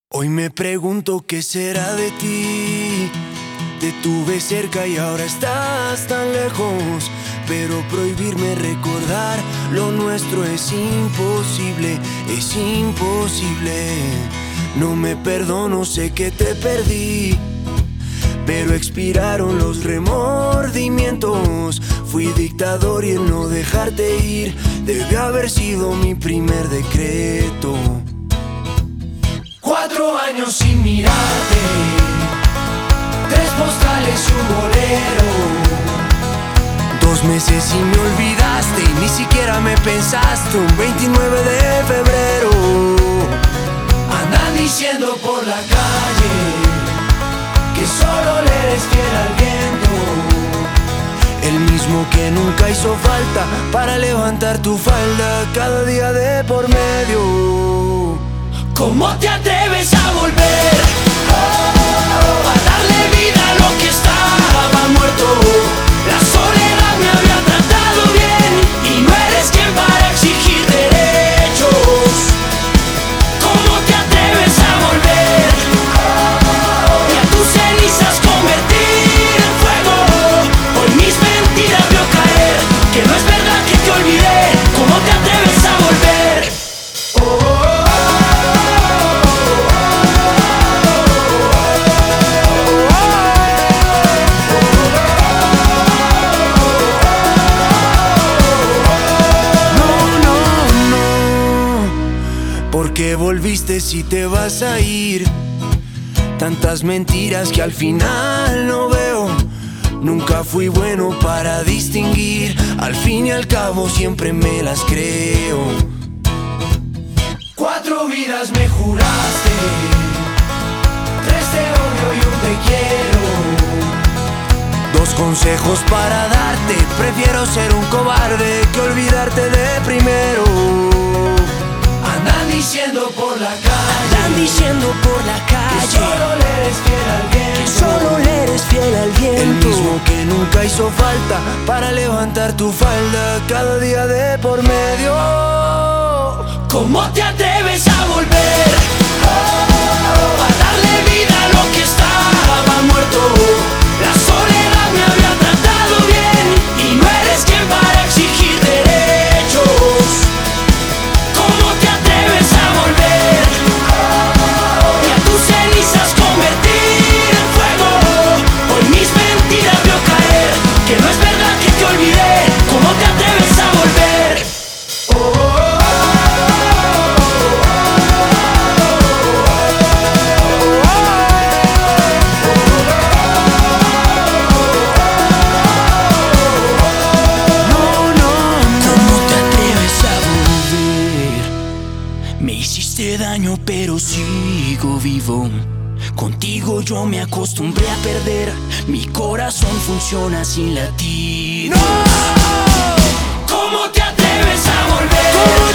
Hoy me pregunto qué será de ti. Te tuve cerca y ahora estás tan lejos, pero prohibirme recordar lo nuestro es imposible, es imposible. No me perdono, sé que te perdí, pero expiraron los remordimientos. Fui dictador y el no dejarte ir debe haber sido mi primer decreto. 4 años sin mirarte, 3 postales y un bolero. 2 meses y me olvidaste y ni siquiera me pensaste. Un 29 de febrero andan diciendo por la calle que solo le eres fiel al viento, el mismo que nunca hizo falta para levantar tu falda cada día de por medio. ¿Cómo te atreves a volver a darle vida a lo que estaba muerto? La soledad me había tratado bien y no eres quien para exigir derechos. ¿Cómo te atreves a volver y a tus cenizas convertir en fuego? Hoy mis mentiras veo caer, que no es verdad que te olvidé. ¿Cómo te atreves a volver? ¿Por qué volviste si te vas a ir? Tantas mentiras que al final no veo. Nunca fui bueno para distinguir. Al fin y al cabo siempre me las creo. 4 vidas me juraste, 3 te odio y un te quiero. 2 consejos para darte. Prefiero ser un cobarde que olvidarte de primero. Andan diciendo por la calle, que solo le eres fiel al viento, que solo le eres fiel al viento, el mismo que nunca hizo falta para levantar tu falda cada día de por medio. ¿Cómo te atreves a volver a darle vida a lo que estaba muerto? La soledad me había tratado bien y no eres quien para exigir derechos. ¿Cómo te atreves a volver y a tus cenizas convertir en fuego? Hoy mis mentiras veo caer, que no es verdad que te olvidé. ¿Cómo te atreves a volver? Me hiciste daño pero sigo vivo. Contigo yo me acostumbré a perder. Mi corazón funciona sin latir. ¡No! ¿Cómo te atreves a volver?